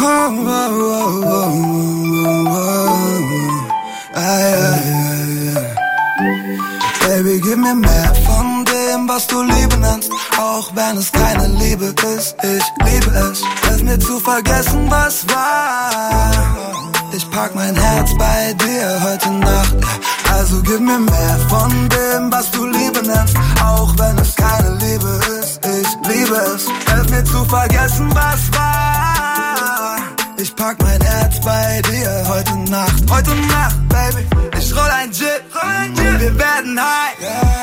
Baby, gib mir mehr von dem, was du Liebe nennst, auch wenn es keine Liebe ist. Ich liebe es, hilf mir zu vergessen, was war. Ich pack mein Herz bei dir heute Nacht. Also gib mir mehr von dem, was du Liebe nennst, auch wenn es keine Liebe ist. Ich liebe es, hilf mir zu vergessen, was war. Ich pack mein Herz bei dir heute Nacht, Baby. Ich roll ein Gin, wir werden high.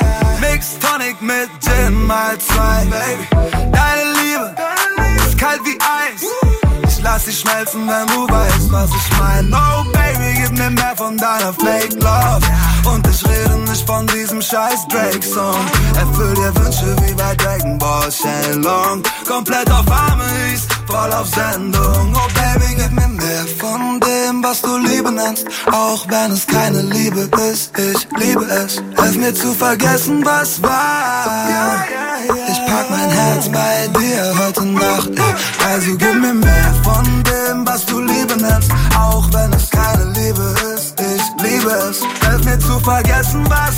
Mix Tonic mit Gin mal 2, Baby. Deine Liebe ist kalt wie Eis. Ich lass dich schmelzen, wenn du weißt, was ich mein. Oh Baby, gib mir mehr von deiner Fake Love. Und ich rede nicht von diesem scheiß Drake-Song. Erfüll dir Wünsche wie bei Dragon Ball Shenlong. Komplett auf Amis, voll auf Sendung. Oh Baby, gib mir mehr von dem, was du Liebe nennst, auch wenn es keine Liebe ist. Ich liebe es, hilf mir zu vergessen, was war. Ich pack mein Herz bei dir heute Nacht. Also gib mir mehr von dem, was du Liebe nennst, auch wenn es keine Liebe ist. Ich liebe es, hilf mir zu vergessen, was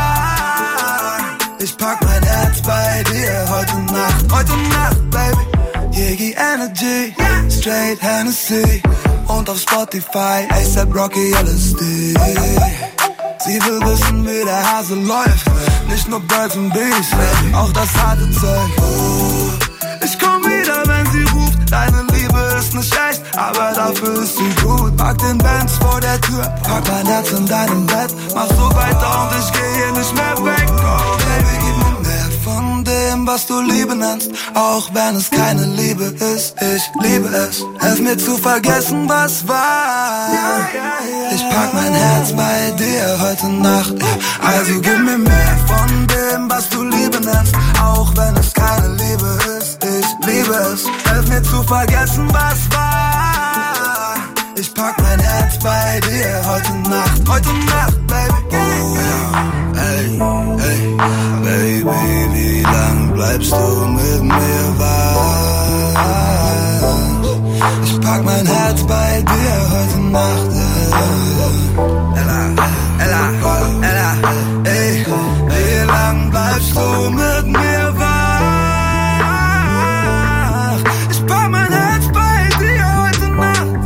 war. Ich pack mein Herz bei dir heute Nacht, Baby. Yegi Energy, straight Hennessy und auf Spotify A$AP Rocky LSD. Sie will wissen, wie der Hase läuft, nicht nur Birds und Bees, auch das harte Zeug. Ich komm wieder, wenn sie ruft, deine Liebe ist nicht echt, aber dafür ist sie gut. Pack den Benz vor der Tür, pack mein Herz in deinem Bett, mach so weiter und ich geh hier nicht mehr weg. Oh Baby, gib mir mehr von dem, was du Liebe nennst, auch wenn es keine Liebe ist. Ich liebe es, hilf mir zu vergessen, was war. Ich pack mein Herz bei dir heute Nacht. Also gib mir mehr von dem, was du Liebe nennst, auch wenn es keine Liebe ist. Ich liebe es, hilf mir zu vergessen, was war. Ich pack mein Herz bei dir heute Nacht, Baby. Oh, hey, Baby, wie lang bleibst du mit mir wach? Ich pack mein Herz bei dir heute Nacht. Ella, ey, wie lang bleibst du mit mir wach? Ich pack mein Herz bei dir heute Nacht.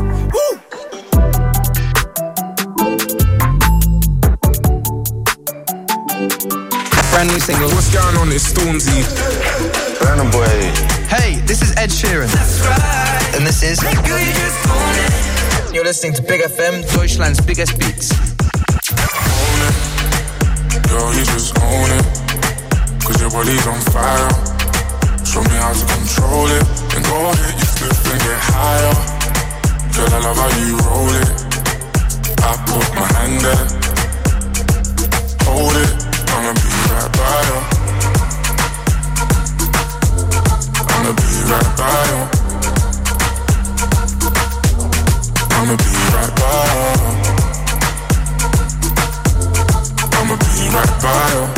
Brand new single. What's going on? It's Stormzy. Burna Boy. Hey, this is Ed Sheeran. That's right. And this is... Girl, you just own it. You're listening to Big FM, Deutschland's biggest beats. Own it. Girl, you just own it. Cause your body's on fire. Show me how to control it. Then go ahead, you flip and get higher. Girl, I love how you roll it. I put my hand there. Hold it. I'ma be right by you. I'ma be right by you. I'ma be right by you. I'ma be right by you.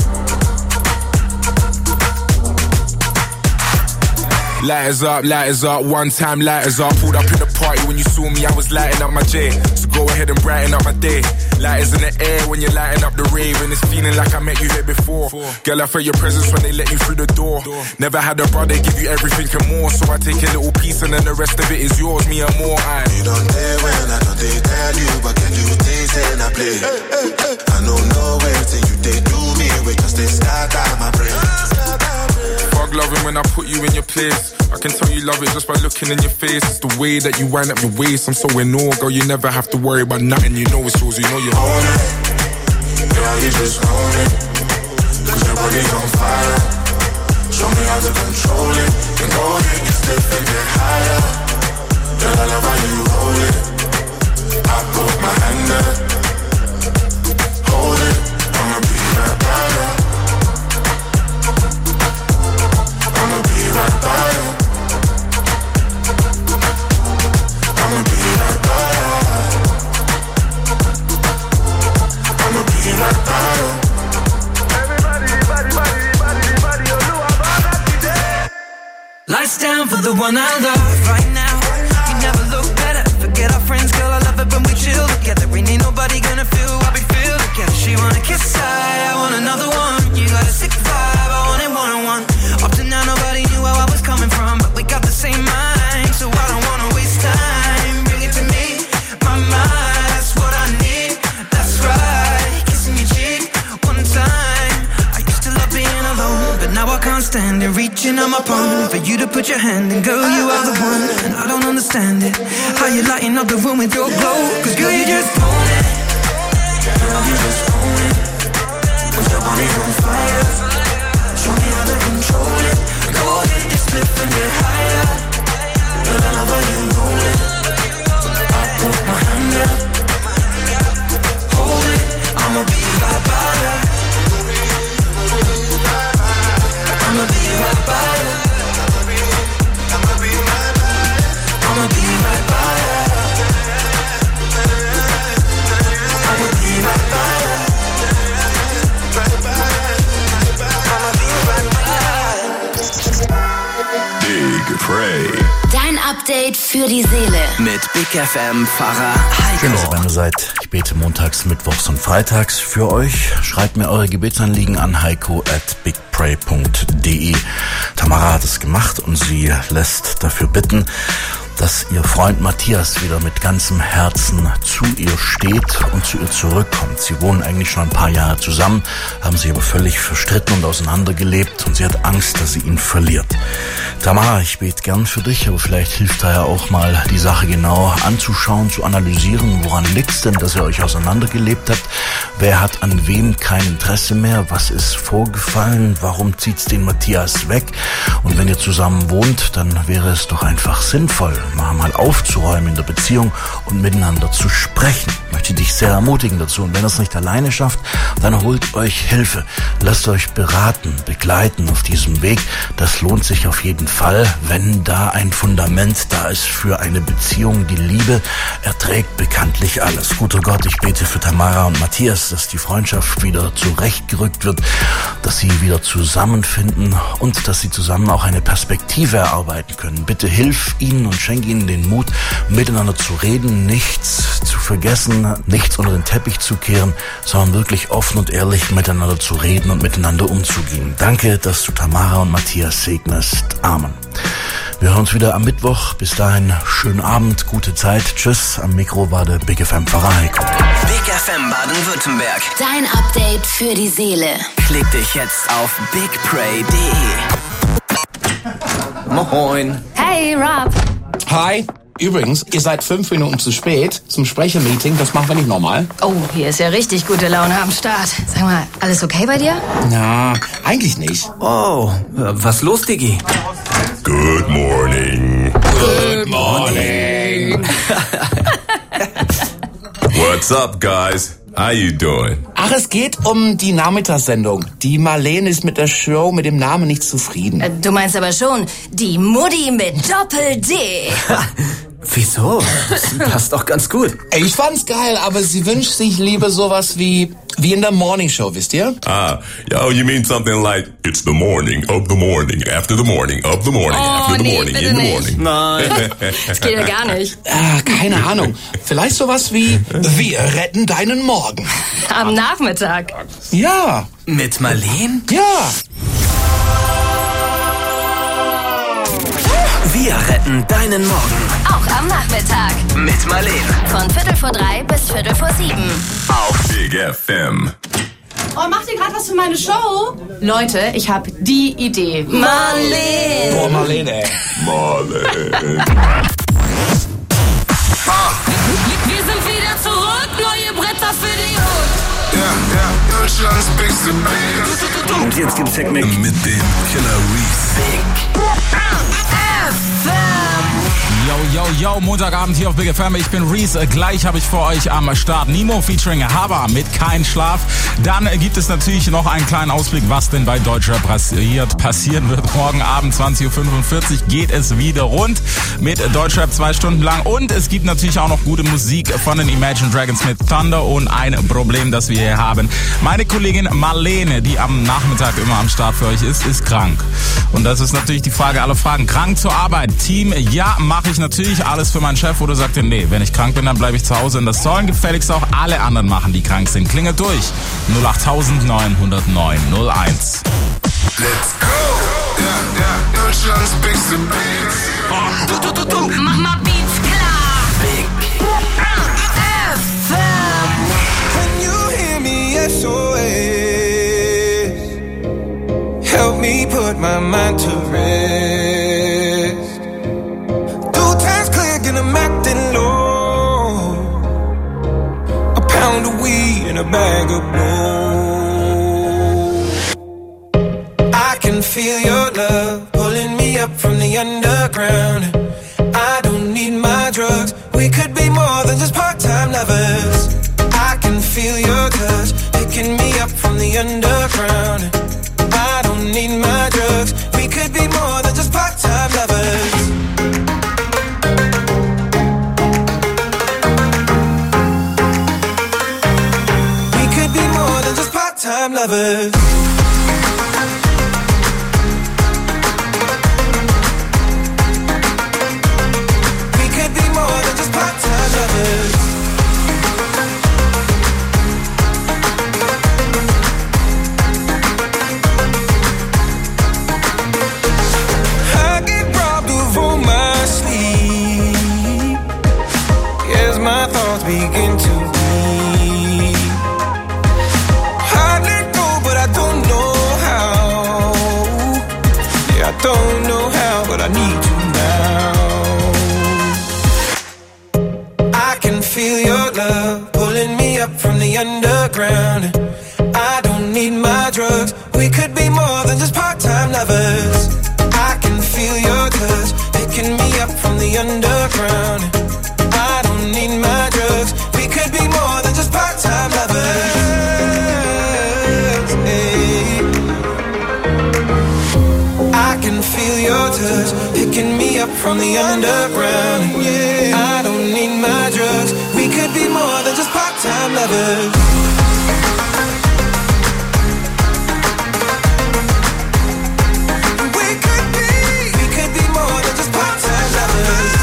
Lighters up, one time lighters up. Pulled up in the party when you saw me, I was lighting up my J. So go ahead and brighten up my day. Lighters in the air when you're lighting up the rave. And it's feeling like I met you here before. Girl, I felt your presence when they let you through the door. Never had a brother give you everything and more. So I take a little piece and then the rest of it is yours, me and more. You don't dare when I don't they tell you, but can you taste and I play? I don't know everything you they do me, we just they start out my brain. Fuck loving when I put you in your place. I can tell you love it just by looking in your face. It's the way that you wind up your waist. I'm so in awe, girl, you never have to worry about nothing. You know it's yours, you know you own it. Girl, you just own it. Cause your body's on fire. Show me how to control it. Then go ahead, get stiff and get higher. Girl, I love how you roll it. I put my hand there. Hold it. I'ma be right by you. I'ma be right by you. I'ma be right by you. I'ma be right by you. Everybody, you know about that today. Lights down for the one I love right now. You never look back. forget our friends, girl, I love it when we chill together. Ain't nobody gonna feel what we feel together. She wanna kiss, I want another one. You got a sick vibe, I want it one-on-one. Up to now, nobody knew where I was coming from, but we got the same mind, so I don't wanna waste time. Bring it to me, my mind, that's what I need. That's right, kissing your cheek one time. I used to love being alone, but now I can't stand it. Reaching on my palm for you to put your hand in, girl, you are the one. And I don't understand it, how you lighting up the room with your glow. Cause girl, you just own it. Girl, you just own it. With your body on fire, show me how to control it. Go ahead, just flip and get higher. Girl, I love how you roll it. I put my hand up, hold it. I'ma be right by you. I'ma be right by you. I'ma be right by you. I'ma be right by you. I'ma be right by you. Big Pray. Dein Update für die Seele. Mit Big FM Pfarrer Heiko. Schön, dass ihr bei mir seid. Ich bete montags, mittwochs und freitags für euch. Schreibt mir eure Gebetsanliegen an heiko@bigpray.de. Tamara hat es gemacht und sie lässt dafür bitten, dass ihr Freund Matthias wieder mit ganzem Herzen zu ihr steht und zu ihr zurückkommt. Sie wohnen eigentlich schon ein paar Jahre zusammen, haben sich aber völlig verstritten und auseinandergelebt und sie hat Angst, dass sie ihn verliert. Tamara, ich bete gern für dich, aber vielleicht hilft da ja auch mal, die Sache genau anzuschauen, zu analysieren. Woran liegt's denn, dass ihr euch auseinandergelebt habt? Wer hat an wem kein Interesse mehr? Was ist vorgefallen? Warum zieht's den Matthias weg? Und wenn ihr zusammen wohnt, dann wäre es doch einfach sinnvoll, mal aufzuräumen in der Beziehung und miteinander zu sprechen. Ich möchte dich sehr ermutigen dazu. Und wenn ihr es nicht alleine schafft, dann holt euch Hilfe. Lasst euch beraten, begleiten auf diesem Weg. Das lohnt sich auf jeden Fall, wenn da ein Fundament da ist für eine Beziehung. Die Liebe erträgt bekanntlich alles. Guter Gott, ich bete für Tamara und Matthias, dass die Freundschaft wieder zurechtgerückt wird, dass sie wieder zusammenfinden und dass sie zusammen auch eine Perspektive erarbeiten können. Bitte hilf ihnen und schenk ihnen den Mut, miteinander zu reden, nichts zu vergessen, nichts unter den Teppich zu kehren, sondern wirklich offen und ehrlich miteinander zu reden und miteinander umzugehen. Danke, dass du Tamara und Matthias segnest. Amen. Wir hören uns wieder am Mittwoch. Bis dahin, schönen Abend, gute Zeit. Tschüss. Am Mikro war der Big FM Pfarrer Heiko. Big FM Baden-Württemberg. Dein Update für die Seele. Klick dich jetzt auf bigpray.de. Moin. Hey, Rob. Hi. Übrigens, ihr seid 5 Minuten zu spät zum Sprechermeeting. Das machen wir nicht normal. Oh, hier ist ja richtig gute Laune am Start. Sag mal, alles okay bei dir? Na, eigentlich nicht. Oh, was los, Diggi? Good morning. Good morning. What's up, guys? How you doing? Ach, es geht um die Nachmittagssendung. Die Marlene ist mit der Show mit dem Namen nicht zufrieden. Du meinst aber schon die Mutti mit Doppel-D. Wieso? Das passt doch ganz gut. Ich fand's geil, aber sie wünscht sich lieber sowas wie in der Morning Show, wisst ihr? Yo, you mean something like, it's the morning of the morning, after the morning of the morning, after the morning, in the morning. Nein, das geht ja gar nicht. Keine Ahnung. Vielleicht sowas wie, wir retten deinen Morgen. Am Nachmittag. Ja. Mit Marlene? Ja. Wir retten deinen Morgen. Auch am Nachmittag. Mit Marlene. Von 3:15 bis 6:45. Auf Big FM. Oh, macht ihr gerade was für meine Show? Leute, ich habe die Idee. Marlene. Boah, Marlene, ey. Marlene. Wir sind wieder zurück, neue Bretter für die Hut. Ja, Deutschlands bigste Band. Und jetzt gibt's Technik. Mit dem Killer Reese. Yo, Montagabend hier auf Big FM. Ich bin Reese. Gleich habe ich für euch am Start Nemo featuring Haba mit Kein Schlaf. Dann gibt es natürlich noch einen kleinen Ausblick, was denn bei Deutschrap passieren wird. Morgen Abend 20:45 Uhr geht es wieder rund mit Deutschrap 2 Stunden lang. Und es gibt natürlich auch noch gute Musik von den Imagine Dragons mit Thunder. Und ein Problem, das wir hier haben. Meine Kollegin Marlene, die am Nachmittag immer am Start für euch ist krank. Und das ist natürlich die Frage aller Fragen. Krank zur Arbeit. Team, ja, mache ich natürlich. alles für meinen Chef oder sagt ihr, nee, wenn ich krank bin, dann bleibe ich zu Hause und das sollen gefälligst auch alle anderen machen, die krank sind. Klingelt durch. 08909 01. Let's go! Ja, Deutschlands bigste Beats. Mach mal Beats klar. Big FM. Can you hear me? SOS. Help me put my mind to rest. 2 times click and I'm acting low. A pound of weed and a bag of blow. I can feel your love pulling me up from the underground. I don't need my drugs. We could be more than just part-time lovers. I can feel your touch picking me up from the underground. I don't need my drugs. We could be more than just part-time lovers. We could be more than just part-time lovers. We could be more than just part-time lovers. My thoughts begin to bleed. I let go, but I don't know how. Yeah, I don't know how, but I need you now. I can feel your love pulling me up from the underground. I don't need my drugs. We could be more than just part-time lovers. I can feel your touch picking me up from the underground. I don't need my drugs. We could be more than just part-time lovers. Hey. I can feel your touch picking me up from the underground. Yeah. I don't need my drugs. We could be more than just part-time lovers. We could be more than just part-time lovers.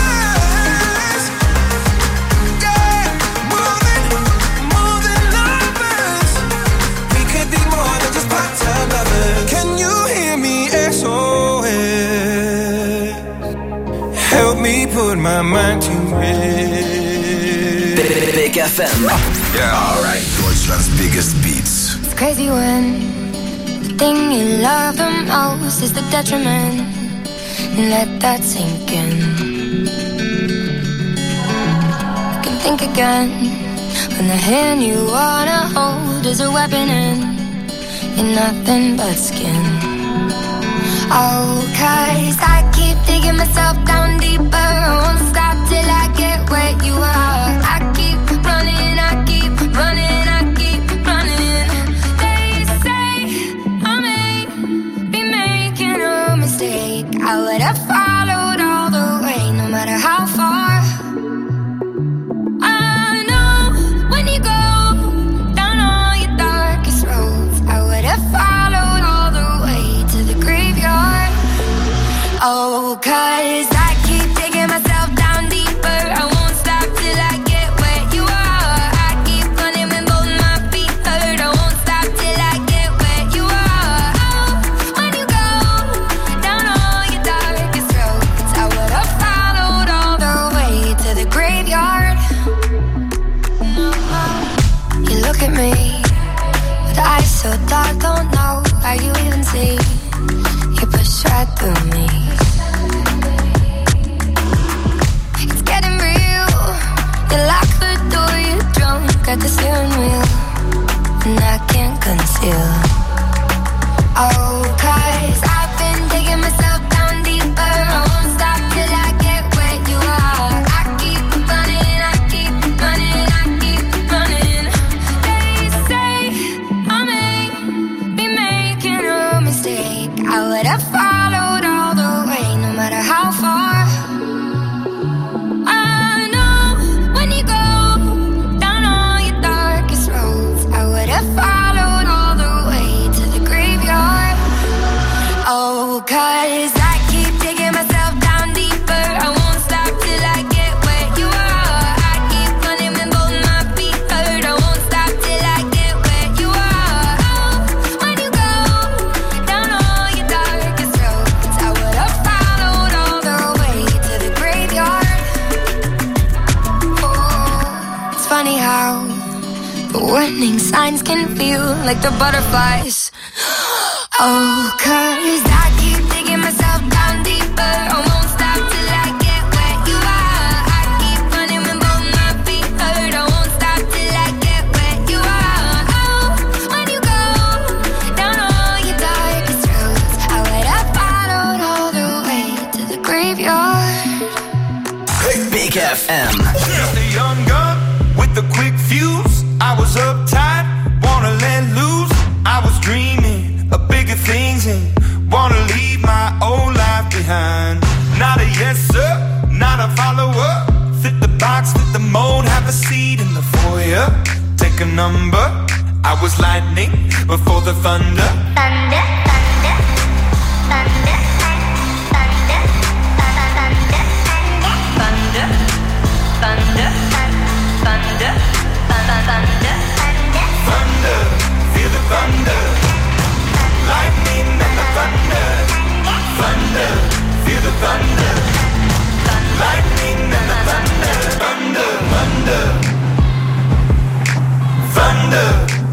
Can you hear me? SOS. Help me put my mind to rest. Big FM. Yeah, alright. Deutschland's biggest beats. It's crazy when the thing you love the most is the detriment. Let that sink in. You can think again when the hand you wanna hold is a weapon and you're nothing but skin. Oh, 'cause I keep digging myself down deeper. I won't stop till I get where you are. I keep running, I keep running, I keep running. They say I may be making a mistake. I would have followed all the way, no matter how far. I know when you go down all your darkest roads, I would have followed all the way to the graveyard. Oh, 'cause I keep digging myself down deeper. I won't stop till I get where you are. I keep running when both my feet hurt. I won't stop till I get where you are. Oh, when you go down all your darkest roads, I would have followed all the way to the graveyard. You look at me with eyes so dark, don't know how you even see. You push right through me. warning signs can feel like the butterflies. Oh, 'cause I keep digging myself down deeper. I won't stop till I get where you are. I keep running when both my feet hurt. I won't stop till I get where you are. Oh, when you go down all your darkest roads, I would have followed all the way to the graveyard. Big FM. Just a young gun with a quick fuse. I was uptight, wanna let loose. I was dreaming of bigger things and wanna leave my old life behind. Not a yes sir, not a follower. Fit the box, fit the mold, have a seat in the foyer. Take a number. I was lightning before the thunder. Thunder, thunder, thunder, thunder, thunder, thunder, thunder, thunder, thunder, thunder, feel the thunder. Lightning and the thunder. Thunder, feel the thunder. Lightning and the thunder. Thunder, thunder, thunder.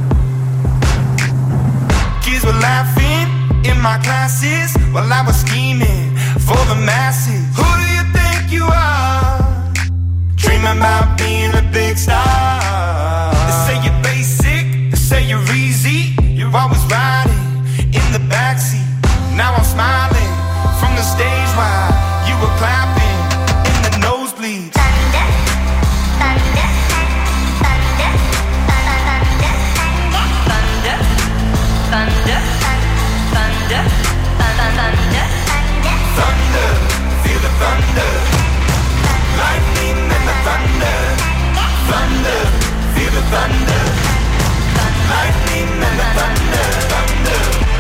Kids were laughing in my classes while I was scheming for the masses. Who do you think you are? Dreaming about being a big star. They say you're basic, they say you're easy. You're always riding in the backseat. Now I'm smiling from the stage while you were clapping in the nosebleeds. thunder, thunder, thunder, thunder, thunder, thunder, thunder, thunder, Thunder, feel the thunder. Lightning and the thunder. Thunder, feel the thunder. Lightning and the thunder. Thunder.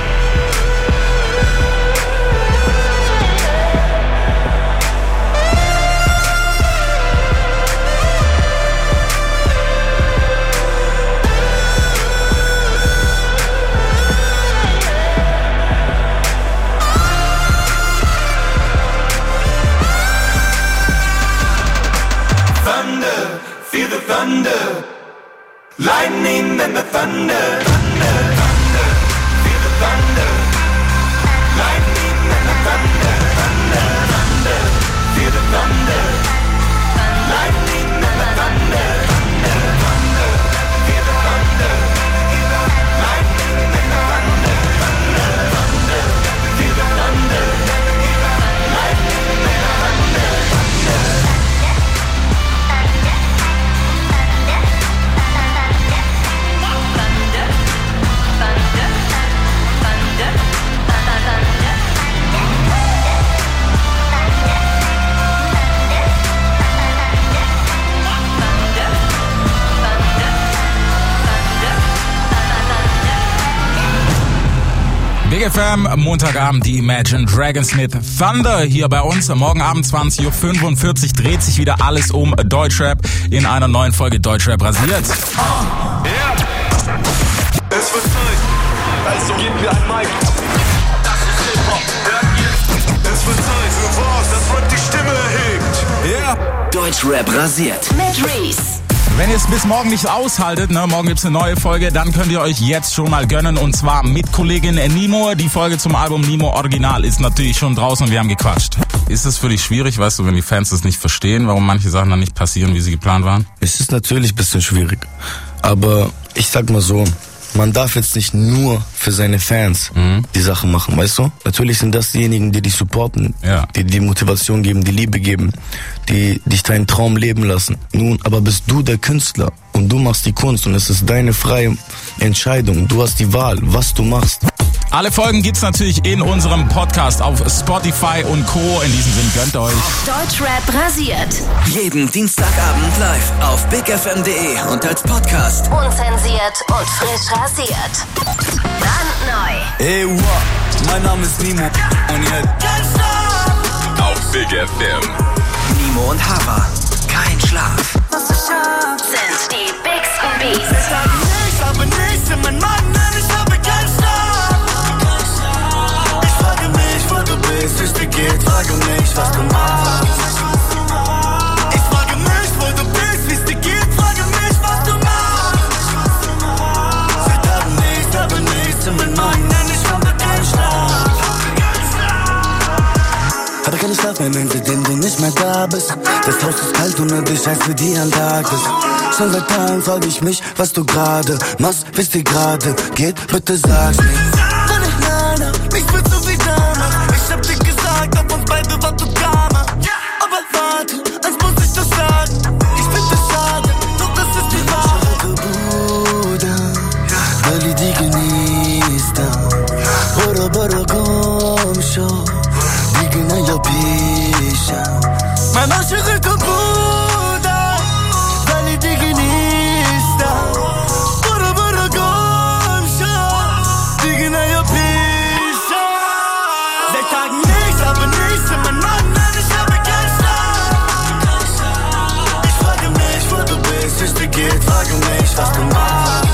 Thunder, feel the thunder. Lightning and the thunder. Thunder, thunder, feel the thunder. Lightning and the thunder. Thunder, thunder, feel the thunder. Lightning and the thunder. Thunder, thunder, feel the thunder. Lightning and the thunder. Thunder, thunder, feel the thunder. Lightning and the thunder. Big FM, Montagabend, die Imagine Dragons mit Thunder hier bei uns. Morgen Abend 20:45 Uhr dreht sich wieder alles um Deutschrap in einer neuen Folge Deutschrap rasiert. Ja. Es wird Zeit, also geben wir ein Mic. Das ist Hip-Hop, hört ihr? Es wird Zeit für was, das Rap die Stimme erhebt. Ja. Deutschrap rasiert. Mit Reese. Wenn ihr es bis morgen nicht aushaltet, morgen gibt's eine neue Folge, dann könnt ihr euch jetzt schon mal gönnen und zwar mit Kollegin Nimo. Die Folge zum Album Nimo Original ist natürlich schon draußen und wir haben gequatscht. Ist es für dich schwierig, weißt du, wenn die Fans das nicht verstehen, warum manche Sachen dann nicht passieren, wie sie geplant waren? Es ist natürlich ein bisschen schwierig, aber ich sag mal so, man darf jetzt nicht nur für seine Fans die Sachen machen, weißt du? Natürlich sind das diejenigen, die dich supporten, die die Motivation geben, die Liebe geben, die dich deinen Traum leben lassen. Nun, aber bist du der Künstler und du machst die Kunst und es ist deine freie Entscheidung. Du hast die Wahl, was du machst. Alle Folgen gibt's natürlich in unserem Podcast auf Spotify und Co. In diesem Sinn gönnt euch. Deutschrap rasiert. Jeden Dienstagabend live auf bigfm.de und als Podcast. Unzensiert und frisch rasiert. Brandneu. Hey, what? Mein Name ist Nimo und jetzt auf Big FM. Nimo und Hava. Kein Schlaf. Sind die Bigs und Beats. Ich habe nichts in meinem Mann, ich habe keinen Schlaf. Ich frage mich, wo du bist, wie es dir geht, frage mich, was du machst. Ich frage mich, wo du bist, wie es dir geht, frage mich, was du machst. habe keinen Schlaf mehr, nein, seitdem du nicht mehr da bist. Das Haus ist kalt und ohne dich heißt wie die Antarktis. Schon seit Tagen frag ich mich, was du gerade machst, bis dir gerade geht, bitte sag's mir. Sag nicht nein, nicht mehr so wie damals. Ich hab dir gesagt, auf uns beide wartet Karma. Aber warte, eins muss ich doch sagen. Ich bin das schade, doch das ist die Wahrheit. Bruder, weil ich die genießt hab. Bruder, komm schon, die gena ja pisha. Mein Arschere Bruder, weil ich die genießt hab. Bruder, komm schon, die gena ja pisha. Seit Tagen nichts, aber nichts in meinem Magen, nein, ich habe keinen Schlaf. Ich frage mich, wo du bist, wie's dir geht, frage mich, was du machst.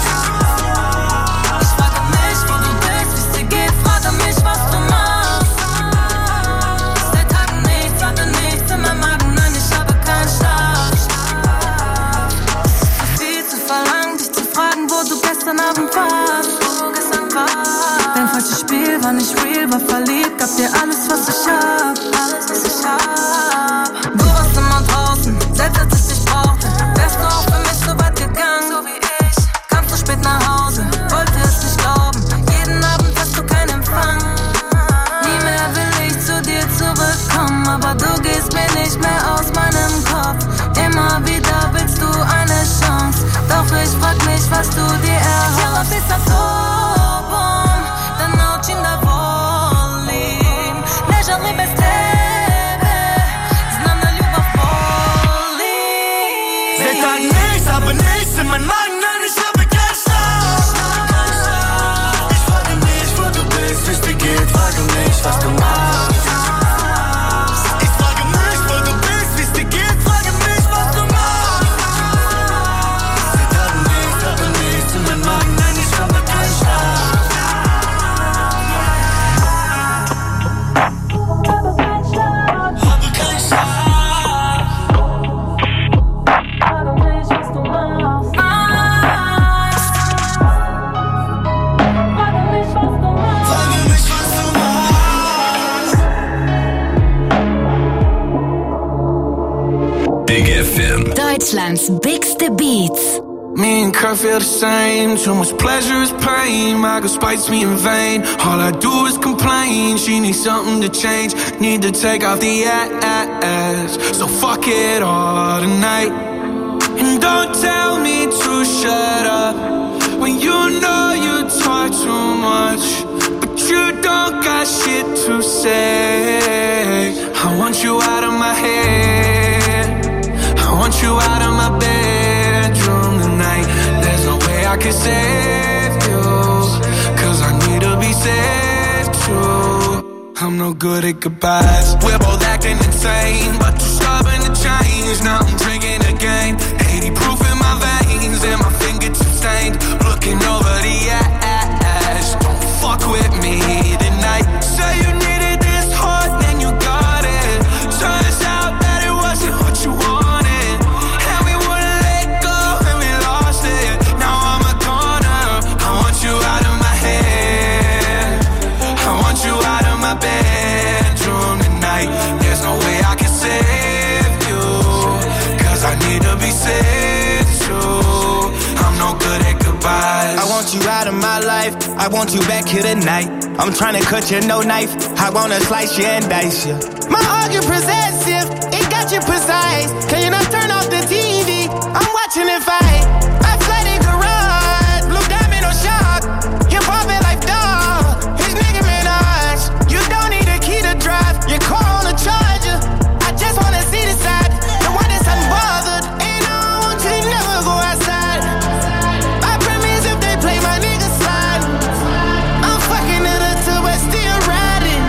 Dein falsches Spiel war nicht real, war verliebt, gab dir alles, was ich hab. Du warst immer draußen, selbst als ich dich brauchte. Wärst du auch für mich so weit gegangen, so wie ich. Kamst du spät nach Hause, wollte es nicht glauben. Jeden Abend hast du keinen Empfang. Nie mehr will ich zu dir zurückkommen, aber du gehst mir nicht mehr aus meinem Kopf. Immer wieder willst du eine Chance, doch ich frag mich, was du dir erhoffst. Ela pensa só bom, da noite ainda volim. Ležali bez tebe, znam da ljubav boli. Seit Tagen nichts, aber nichts in meinem Magen, nein, ich habe keinen Schlaf. Ich frage mich, wo du bist, wie's dir geht, frage mich, was du machst. Ich frage mich, wo du bist, wie's dir geht, frage mich, was du machst. Seit Tagen nichts, aber nichts in meinem Magen, nein, ich habe keinen Schlaf. Big FM. Deutschlands bigste Beats. Me and Kurt feel the same. Too much pleasure is pain. My girl spites me in vain. All I do is complain. She needs something to change. Need to take off the ass. So fuck it all tonight. And don't tell me to shut up when you know you talk too much, but you don't got shit to say. I want you out of my head. I want you out of my bedroom tonight. There's no way I can save you, cause I need to be saved too. I'm no good at goodbyes. We're both acting insane, but too stubborn to change. Now I'm drinking again. 80 proof in my veins and my fingertips stained. Looking over the ash. Don't fuck with me tonight. Say you needed this hard, then you got it. Turns out that it wasn't what you wanted, and we wouldn't let go, and we lost it. Now I'm a goner. I want you out of my head. I want you out of my bedroom tonight. There's no way I can save you, cause I need to be saved too. I'm no good at goodbyes. I want you out of my life. I want you back here tonight. I'm trying to cut you, no knife. I wanna slice you and dice you. My heart, you possessive. It got you precise. Can you not turn off the TV? I'm watching it fight. I flooded garage. Blue diamond on shock. Hip hop it like dog. His nigga Minaj. You don't need a key to drive. Your car on a charger. I just wanna see the side. The one that's unbothered. And I don't want you to never go outside. I promise if they play my nigga slide, I'm fucking it up till we're still riding.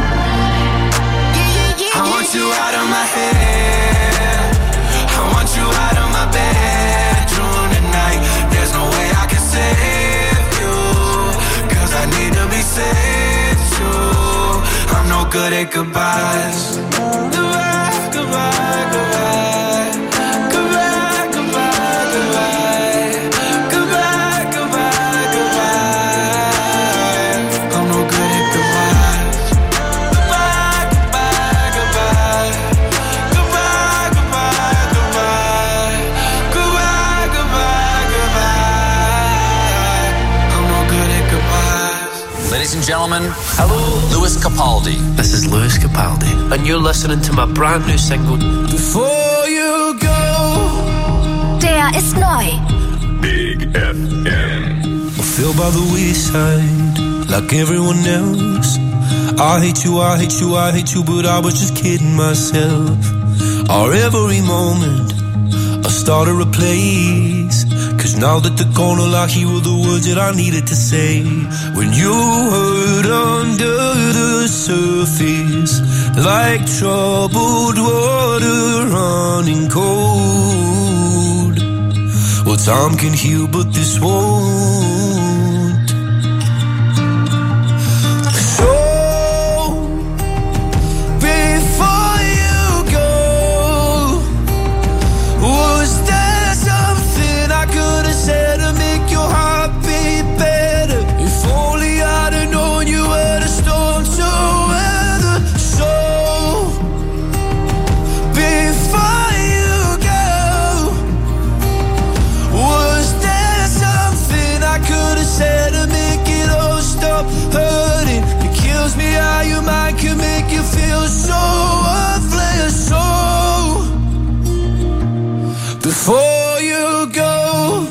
I want you out of my head. I want you out of my bedroom tonight. There's no way I can save you, cause I need to be saved too. I'm no good at goodbyes. Goodbye, goodbye, goodbye. Goodbye, goodbye, goodbye. Goodbye, goodbye, goodbye. I'm no good at goodbyes. Goodbye, goodbye, goodbye. gentlemen, hello, Lewis Capaldi. This is Lewis Capaldi. And you're listening to my brand new single, Before You Go. Der ist neu. Big FM. I feel by the wayside, like everyone else. I hate you, I hate you, I hate you, but I was just kidding myself. Our every moment, I started a place. Cause now that they're gone, all I hear were the words that I needed to say. When you hurt under the surface, like troubled water running cold. Well, time can heal, but this won't. So, before you go, was there something I could have said to make your heart beat better? If only I'd have known you were the storm to weather. So, before you go, was there something I could have said to make it all stop hurting? It kills me how your mind can make you feel so worthless. So, before you go,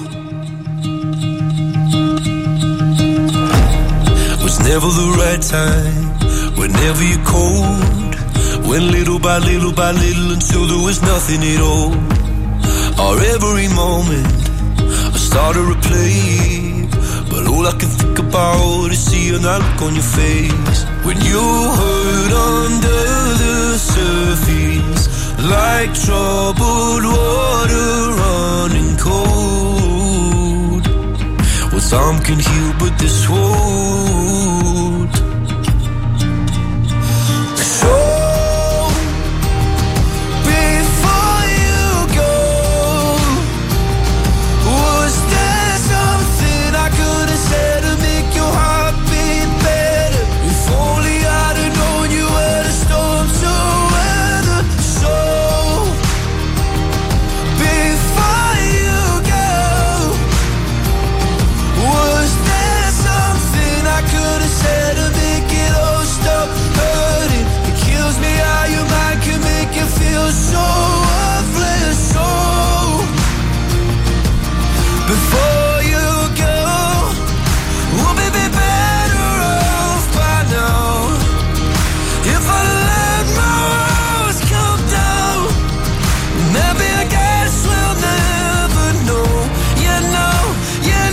was never the right time, whenever you're cold. Went little by little by little until there was nothing at all. Our every moment, I started to play, but all I can think about is seeing that look on your face. When you hurt under the surface, like troubled water running cold. Well, time can heal, but this won't. So, before you go, was there something I could have said to make your heart beat better? If only I'd have known you were the storm to weather. So, before you go, was there something I could have said to make it all stop hurting? It kills me how your mind can make you feel so worthless. So, before you go, we'll be better off by now. If I let my walls come down, maybe I guess we'll never know. You know, you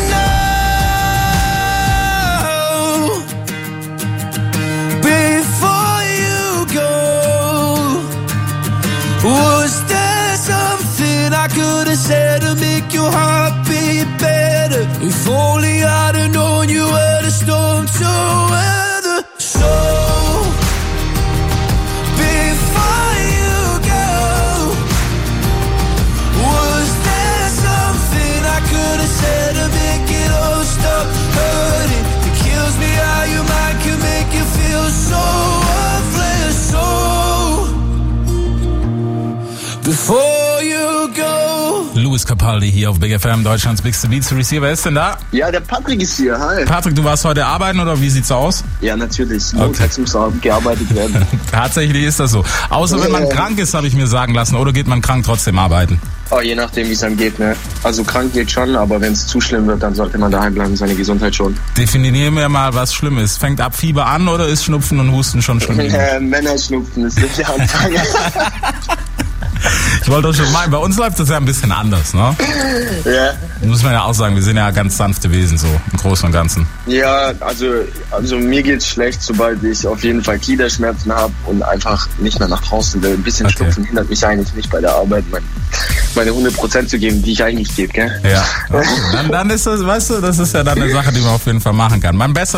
know. Before you go, was there something I could have said to make your heart beat better? If only I'd have known you were the storm to weather. So, before you go, was there something I could have said to make it all stop hurting? It kills me how your mind can make you feel so worthless. So, before you go. Lewis Capaldi hier auf Big FM, Deutschlands Bigste Beats Receiver. Wer ist denn da? Ja, der Patrick ist hier. Hi. Patrick, du warst heute arbeiten oder wie sieht's aus? Ja, natürlich. Montags muss gearbeitet werden. Tatsächlich ist das so. Außer wenn man krank ist, habe ich mir sagen lassen. Oder geht man krank trotzdem arbeiten? Oh, je nachdem, wie es einem geht, ne? Also krank geht schon, aber wenn es zu schlimm wird, dann sollte man daheim bleiben, seine Gesundheit schon. Definieren wir mal, was schlimm ist. Fängt ab Fieber an oder ist Schnupfen und Husten schon schlimm? Männerschnupfen ist nicht der Anfang. Ich wollte doch schon meinen, bei uns läuft das ja ein bisschen anders, ne? Ja. Muss man ja auch sagen, wir sind ja ganz sanfte Wesen so, im Großen und Ganzen. Ja, also mir geht's schlecht, sobald ich auf jeden Fall Gliederschmerzen habe und einfach nicht mehr nach draußen will. Ein bisschen Schnupfen hindert mich eigentlich nicht bei der Arbeit, meine 100% zu geben, die ich eigentlich gebe, gell? Ja. Dann ist das, weißt du, das ist ja dann eine Sache, die man auf jeden Fall machen kann. Mein bester